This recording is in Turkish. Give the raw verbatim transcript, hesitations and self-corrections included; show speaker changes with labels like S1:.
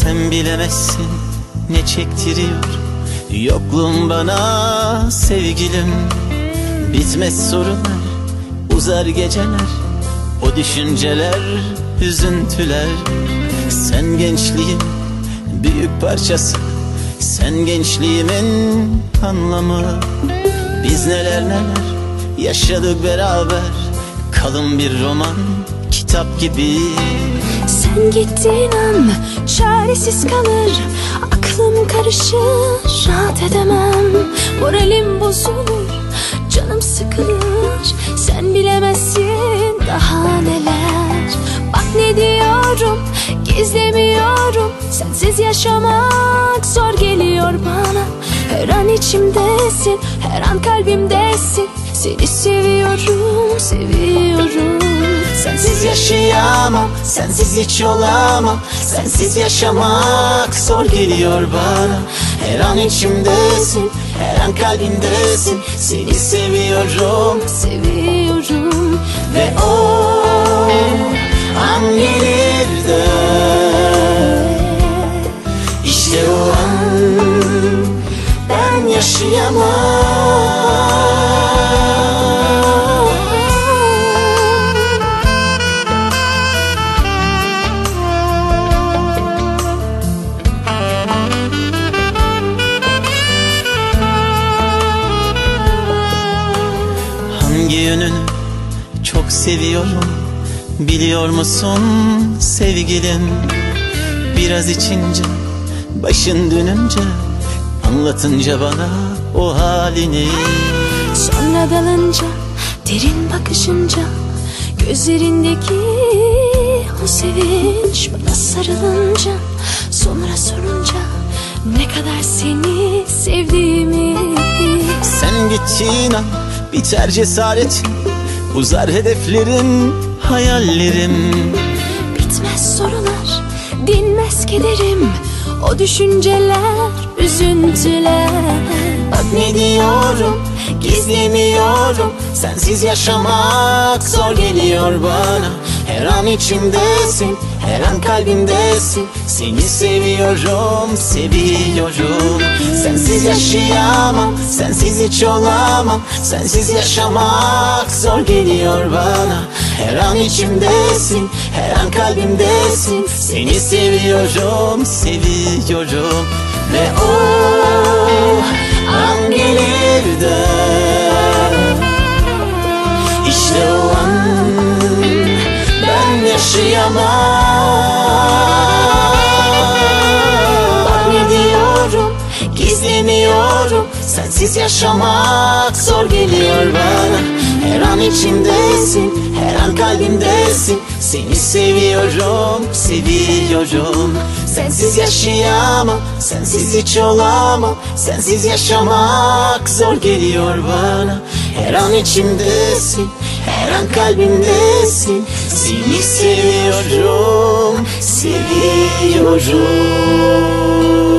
S1: Sen bilemezsin ne çektiriyor yokluğun bana sevgilim. Bitmez sorunlar, uzar geceler, o düşünceler, üzüntüler. Sen gençliğin büyük parçası, sen gençliğimin anlamı. Biz neler neler yaşadık beraber, kalın bir roman, kitap gibi.
S2: Sen gittiğin an çaresiz kalır, aklım karışır, rahat edemem. Moralim bozulur, canım sıkılır. Sen bilemezsin daha neler. Bak ne diyorum, gizlemiyorum. Sensiz yaşamak zor geliyor bana. Her an içimdesin, her an kalbimdesin. Seni seviyorum, seviyorum.
S1: Sensiz yaşayamam, sensiz hiç olamam. Sensiz yaşamak zor geliyor bana. Her an içimdesin, her an kalbimdesin. Seni seviyorum,
S2: seviyorum.
S1: ve o an gelir de, İşte o an ben yaşayamam. Hangi yönünü çok seviyorum biliyor musun sevgilim? Biraz içince, başın dönünce, anlatınca bana o halini.
S2: Sonra dalınca, derin bakışınca, gözlerindeki o sevinç bana sarılınca, sonra sorunca ne kadar seni sevdiğimi.
S1: Sen gittiğin an biter cesaretin, uzar hedeflerim, hayallerim.
S2: Bitmez sorular, dinmez kederim, o düşünceler, üzüntüler.
S1: Bak ne diyorum, gizlemiyorum. Sensiz yaşamak zor geliyor bana. Her an içimdesin, her an kalbimdesin. Seni seviyorum, seviyorum. Sensiz yaşayamam, sensiz hiç olamam. Sensiz yaşamak zor geliyor bana. Her an içimdesin, her an kalbimdesin. Seni seviyorum, seviyorum. Ve o an gelir de, İşte o an ben yaşayamam. Bak ne diyorum, gizlemiyorum. Sensiz yaşamak zor geliyor bana. Her an içimdesin, her an kalbimdesin. Seni seviyorum, seviyorum. Sensiz yaşayamam, sensiz hiç olamam. Sensiz yaşamak zor geliyor bana. Her an içimdesin, her an kalbimdesin. Seni seviyorum, seviyorum.